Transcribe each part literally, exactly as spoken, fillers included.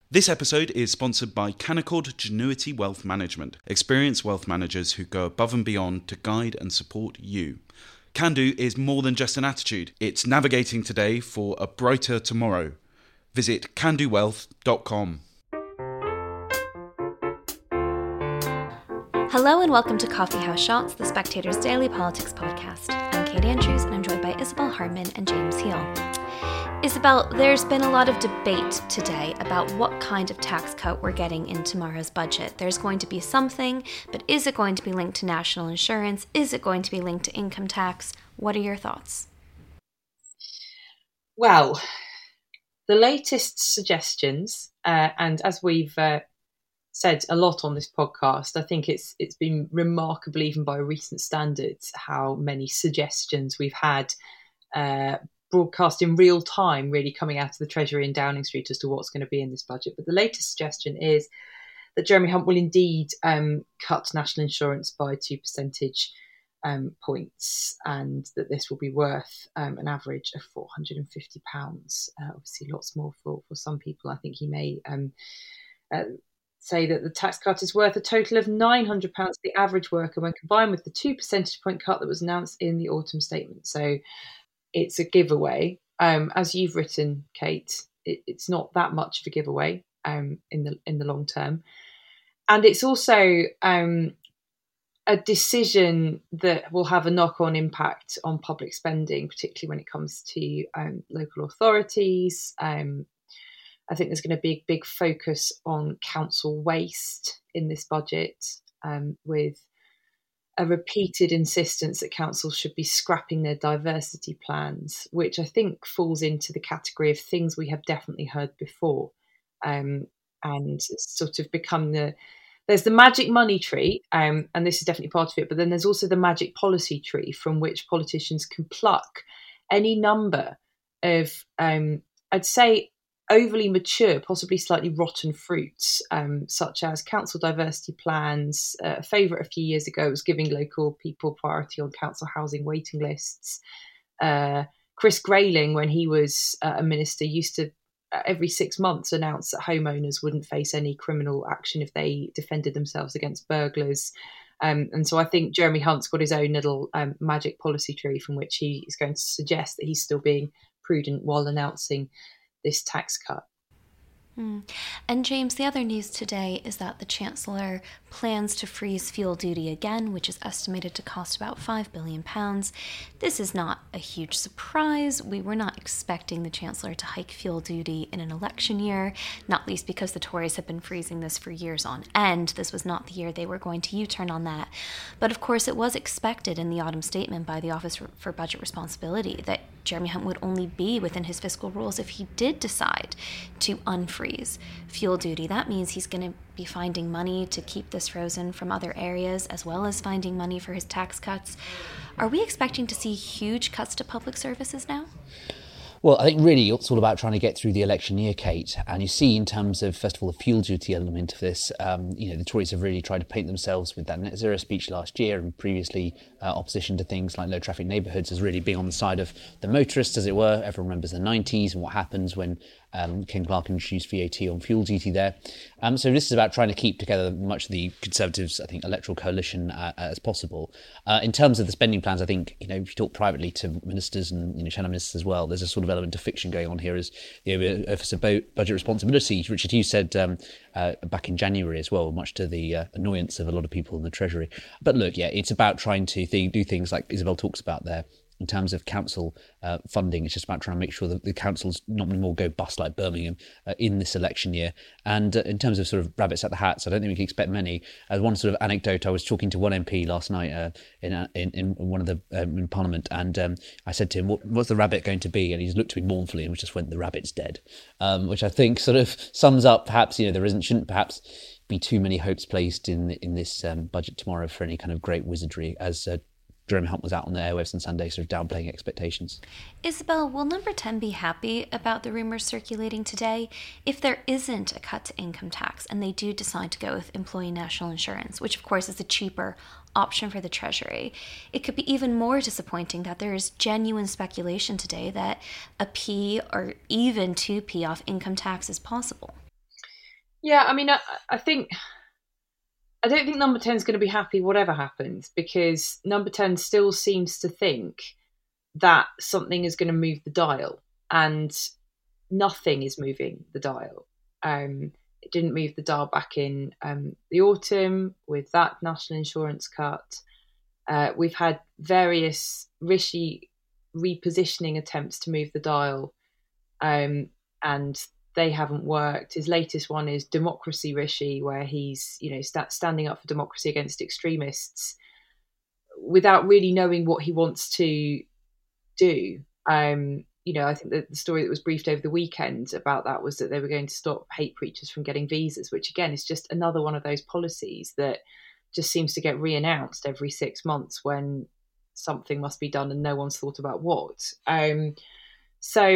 This episode is sponsored by Canaccord Genuity Wealth Management, experienced wealth managers who go above and beyond to guide and support you. Can do is more than just an attitude. It's navigating today for a brighter tomorrow. Visit can do wealth dot com. Hello and welcome to Coffee House Shots, the Spectator's daily politics podcast. I'm Katie Andrews and I'm joined by Isabel Hardman and James Heal. Isabel, there's been a lot of debate today about what kind of tax cut we're getting in tomorrow's budget. There's going to be something, but is it going to be linked to national insurance? Is it going to be linked to income tax? What are your thoughts? Well, the latest suggestions, uh, and as we've uh, said a lot on this podcast, I think it's it's been remarkable, even by recent standards, how many suggestions we've had uh, broadcast in real time, really coming out of the Treasury in Downing Street as to what's going to be in this budget. But the latest suggestion is that Jeremy Hunt will indeed um, cut national insurance by two percentage um, points, and that this will be worth um, an average of four hundred fifty pounds. Uh, obviously, lots more for, for some people. I think he may um, uh, say that the tax cut is worth a total of nine hundred pounds to the average worker when combined with the two percentage point cut that was announced in the autumn statement. So it's a giveaway. Um, as you've written, Kate, it, it's not that much of a giveaway um, in the in the long term. And it's also um, a decision that will have a knock-on impact on public spending, particularly when it comes to um, local authorities. Um, I think there's going to be a big focus on council waste in this budget, um, with a repeated insistence that councils should be scrapping their diversity plans, which I think falls into the category of things we have definitely heard before, um, and sort of become the, there's the magic money tree, um, and this is definitely part of it, but then there's also the magic policy tree from which politicians can pluck any number of, um, I'd say, overly mature, possibly slightly rotten fruits, um, such as council diversity plans. Uh, a favourite a few years ago was giving local people priority on council housing waiting lists. Uh, Chris Grayling, when he was uh, a minister, used to uh, every six months announce that homeowners wouldn't face any criminal action if they defended themselves against burglars. Um, and so I think Jeremy Hunt's got his own little um, magic policy tree from which he is going to suggest that he's still being prudent while announcing this tax cut. Mm. And James, the other news today is that the Chancellor plans to freeze fuel duty again, which is estimated to cost about five billion pounds. This is not a huge surprise. We were not expecting the Chancellor to hike fuel duty in an election year, not least because the Tories have been freezing this for years on end. This was not the year they were going to U-turn on that. But of course, it was expected in the autumn statement by the Office for Budget Responsibility that Jeremy Hunt would only be within his fiscal rules if he did decide to unfreeze fuel duty. That means he's going to be finding money to keep this frozen from other areas, as well as finding money for his tax cuts. Are we expecting to see huge cuts to public services now? Well, I think really it's all about trying to get through the election year, Kate. And you see in terms of, first of all, the fuel duty element of this, um, you know, the Tories have really tried to paint themselves with that net zero speech last year, and previously uh, opposition to things like low traffic neighbourhoods has really been on the side of the motorists, as it were. Everyone remembers the nineties and what happens when um, Ken Clarke introduced V A T on fuel duty there. Um, so this is about trying to keep together much of the Conservatives, I think, electoral coalition uh, as possible. Uh, in terms of the spending plans, I think, you know, if you talk privately to ministers and, you know, shadow ministers as well, there's a sort of element of fiction going on here as the you know, Office of Budget Responsibility. Richard Hughes said um, uh, back in January as well, much to the uh, annoyance of a lot of people in the Treasury. But look, yeah, it's about trying to th- do things like Isabel talks about there. In terms of council uh, funding, it's just about trying to make sure that the councils not more go bust like Birmingham uh, in this election year. And uh, in terms of sort of rabbits at the hats, I don't think we can expect many. As one sort of anecdote, I was talking to one M P last night uh, in, a, in in one of the um, in Parliament, and um, I said to him, what, "What's the rabbit going to be?" And he's looked at me mournfully and just went, "The rabbit's dead," um, which I think sort of sums up perhaps you know there isn't shouldn't perhaps be too many hopes placed in in this um, budget tomorrow for any kind of great wizardry, as uh, Jeremy Hunt was out on the airwaves on Sunday sort of downplaying expectations. Isabel, will Number ten be happy about the rumours circulating today if there isn't a cut to income tax and they do decide to go with employee national insurance, which of course is a cheaper option for the Treasury? It could be even more disappointing that there is genuine speculation today that a P or even two P off income tax is possible. Yeah, I mean, I, I think I don't think Number ten is going to be happy whatever happens, because Number ten still seems to think that something is going to move the dial, and nothing is moving the dial. Um, it didn't move the dial back in um, the autumn with that national insurance cut. Uh, we've had various Rishi repositioning attempts to move the dial, um, and they haven't worked. His latest one is Democracy Rishi, where he's, you know, st- standing up for democracy against extremists without really knowing what he wants to do. Um, you know, I think that the story that was briefed over the weekend about that was that they were going to stop hate preachers from getting visas, which again is just another one of those policies that just seems to get re-announced every six months when something must be done and no one's thought about what. Um, so,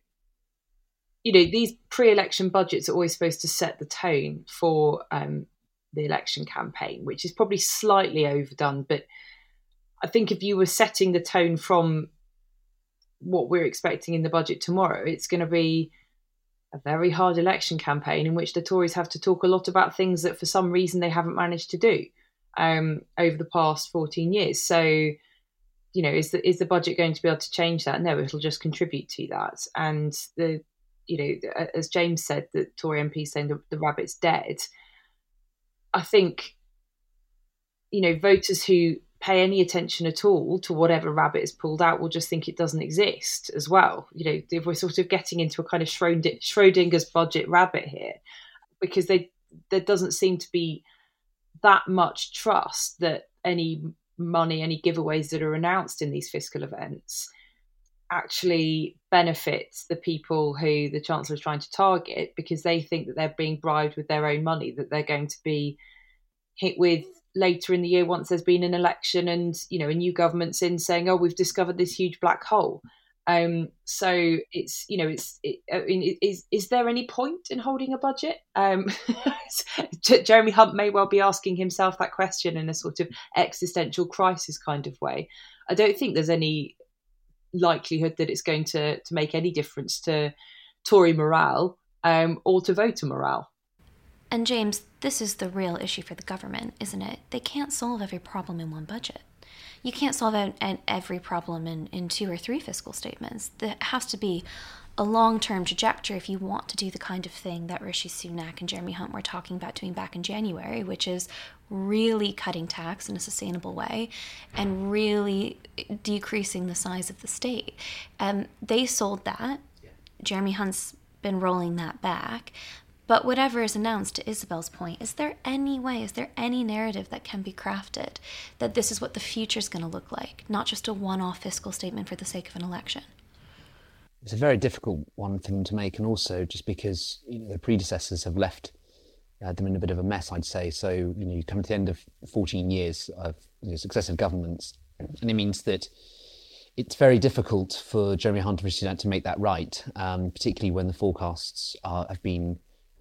you know, these pre-election budgets are always supposed to set the tone for um, the election campaign, which is probably slightly overdone. But I think if you were setting the tone from what we're expecting in the budget tomorrow, it's going to be a very hard election campaign in which the Tories have to talk a lot about things that for some reason they haven't managed to do um, over the past fourteen years. So, you know, is the, is the budget going to be able to change that? No, it'll just contribute to that. And the, you know, as James said, the Tory M P saying the, the rabbit's dead. I think, you know, voters who pay any attention at all to whatever rabbit is pulled out will just think it doesn't exist as well. You know, if we're sort of getting into a kind of Schrodinger's budget rabbit here, because they, there doesn't seem to be that much trust that any money, any giveaways that are announced in these fiscal events actually benefits the people who the Chancellor is trying to target, because they think that they're being bribed with their own money, that they're going to be hit with later in the year once there's been an election and, you know, a new government's in saying, oh, we've discovered this huge black hole. Um, so it's, you know, it's, it, I mean, is, is there any point in holding a budget? Um, Jeremy Hunt may well be asking himself that question in a sort of existential crisis kind of way. I don't think there's any likelihood that it's going to, to make any difference to Tory morale um, or to voter morale. And James, this is the real issue for the government, isn't it? They can't solve every problem in one budget. You can't solve an, an every problem in, in two or three fiscal statements. There has to be a long-term trajectory if you want to do the kind of thing that Rishi Sunak and Jeremy Hunt were talking about doing back in January, which is really cutting tax in a sustainable way and really decreasing the size of the state. Um, they sold that. Jeremy Hunt's been rolling that back. But whatever is announced, to Isabel's point, is there any way, is there any narrative that can be crafted that this is what the future is going to look like, not just a one-off fiscal statement for the sake of an election? It's a very difficult one for them to make, and also just because, you know, their predecessors have left uh, them in a bit of a mess, I'd say. So, you know, you come to the end of fourteen years of, you know, successive governments, and it means that it's very difficult for Jeremy Hunt and Rishi Sunak to make that right, um, particularly when the forecasts are, have been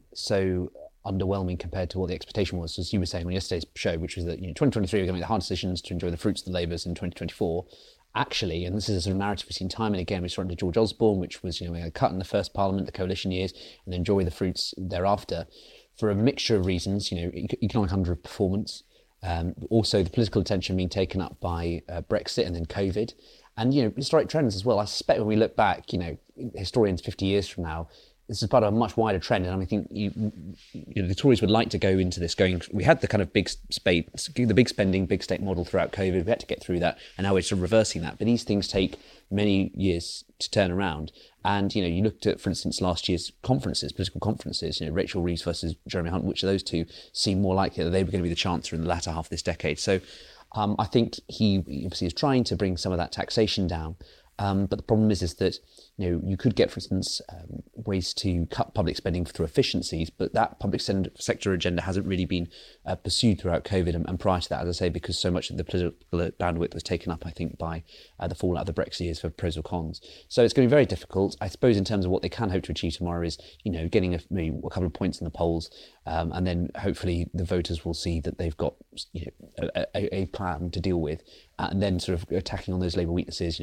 so underwhelming compared to what the expectation was. As you were saying on yesterday's show, which was that, you know, twenty twenty-three we're going to make the hard decisions to enjoy the fruits of the labours in twenty twenty-four. Actually, and this is a sort of narrative we've seen time and again, we saw it under George Osborne, which was, you know, a cut in the first Parliament, the coalition years, and then enjoy the fruits thereafter, for a mixture of reasons, you know, economic underperformance, um, also the political attention being taken up by uh, Brexit and then COVID, and, you know, historic trends as well. I suspect when we look back, you know, historians fifty years from now, this is part of a much wider trend, and I think you, you know, the Tories would like to go into this going. We had the kind of big space, the big spending, big state model throughout COVID. We had to get through that, and now we're sort of reversing that. But these things take many years to turn around. And, you know, you looked at, for instance, last year's conferences, political conferences. You know, Rachel Reeves versus Jeremy Hunt. Which of those two seem more likely that they were going to be the Chancellor in the latter half of this decade? So, um, I think he obviously is trying to bring some of that taxation down. Um, but the problem is, is that, you know, you could get, for instance, um, ways to cut public spending through efficiencies, but that public sector agenda hasn't really been uh, pursued throughout COVID and, and prior to that, as I say, because so much of the political bandwidth was taken up, I think, by uh, the fallout of the Brexit years for pros or cons. So it's going to be very difficult. I suppose in terms of what they can hope to achieve tomorrow is, you know, getting a, maybe a couple of points in the polls, um, and then hopefully the voters will see that they've got, you know, a, a, a plan to deal with, uh, and then sort of attacking on those Labour weaknesses, you know,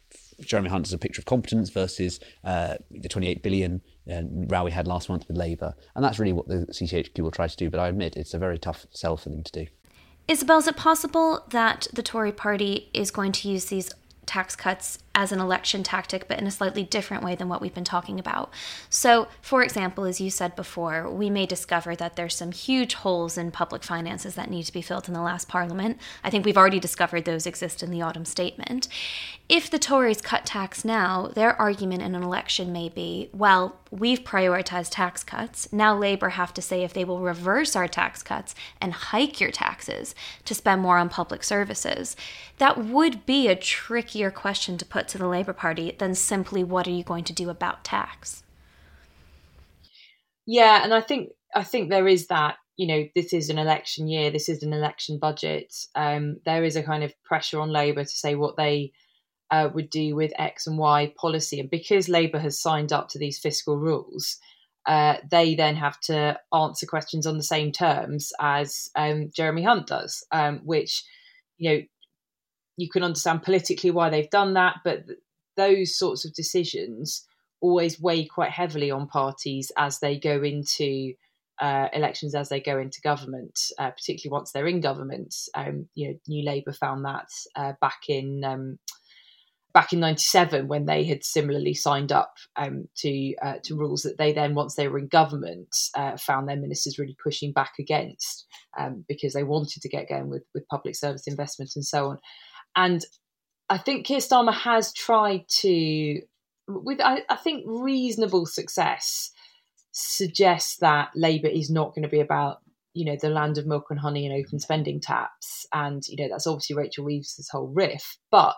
Jeremy Hunt as a picture of competence versus uh, the twenty-eight billion uh, row we had last month with Labour. And that's really what the C C H Q will try to do. But I admit it's a very tough sell for them to do. Isabel, is it possible that the Tory party is going to use these tax cuts as an election tactic, but in a slightly different way than what we've been talking about? So, for example, as you said before, we may discover that there's some huge holes in public finances that need to be filled in the last parliament. I think we've already discovered those exist in the autumn statement. If the Tories cut tax now, their argument in an election may be, well, we've prioritized tax cuts. Now Labour have to say if they will reverse our tax cuts and hike your taxes to spend more on public services. That would be a trickier question to put to the Labour Party than simply what are you going to do about tax? Yeah, and I think I think there is that, you know, this is an election year, this is an election budget. Um, there is a kind of pressure on Labour to say what they uh, would do with X and Y policy. And because Labour has signed up to these fiscal rules, uh, they then have to answer questions on the same terms as um, Jeremy Hunt does, um, which, you know, you can understand politically why they've done that, but th- those sorts of decisions always weigh quite heavily on parties as they go into uh, elections, as they go into government, uh, particularly once they're in government. Um, you know, New Labour found that uh, back in um, back in ninety-seven when they had similarly signed up um, to uh, to rules that they then, once they were in government, uh, found their ministers really pushing back against um, because they wanted to get going with with public service investment and so on. And I think Keir Starmer has tried to, with I, I think reasonable success, suggest that Labour is not going to be about, you know, the land of milk and honey and open spending taps. And, you know, that's obviously Rachel Reeves' whole riff. But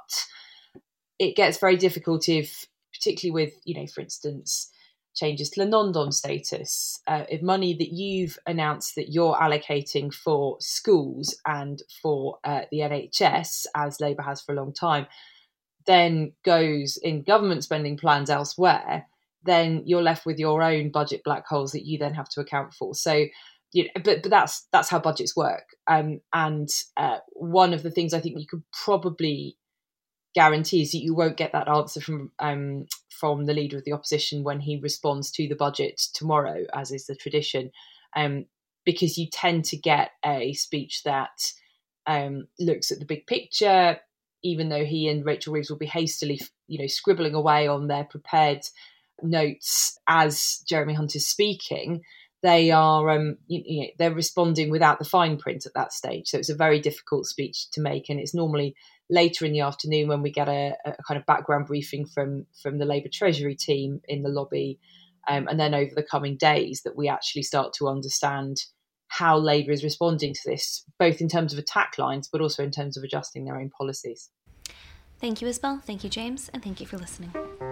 it gets very difficult if, particularly with, you know, for instance, changes to the non-dom status, uh, if money that you've announced that you're allocating for schools and for uh, the N H S, as Labour has for a long time, then goes in government spending plans elsewhere, then you're left with your own budget black holes that you then have to account for. So, you know, but but that's that's how budgets work. Um, and uh, one of the things I think you could probably guarantee is that you won't get that answer from um, from the leader of the opposition when he responds to the budget tomorrow, as is the tradition, um, because you tend to get a speech that um, looks at the big picture, even though he and Rachel Reeves will be hastily, you know, scribbling away on their prepared notes as Jeremy Hunt is speaking. They are, um, you, you know, they're responding without the fine print at that stage. So it's a very difficult speech to make, and it's normally later in the afternoon when we get a, a kind of background briefing from from the Labour Treasury team in the lobby, um, and then over the coming days that we actually start to understand how Labour is responding to this, both in terms of attack lines, but also in terms of adjusting their own policies. Thank you, Isabel. Thank you, James. And thank you for listening.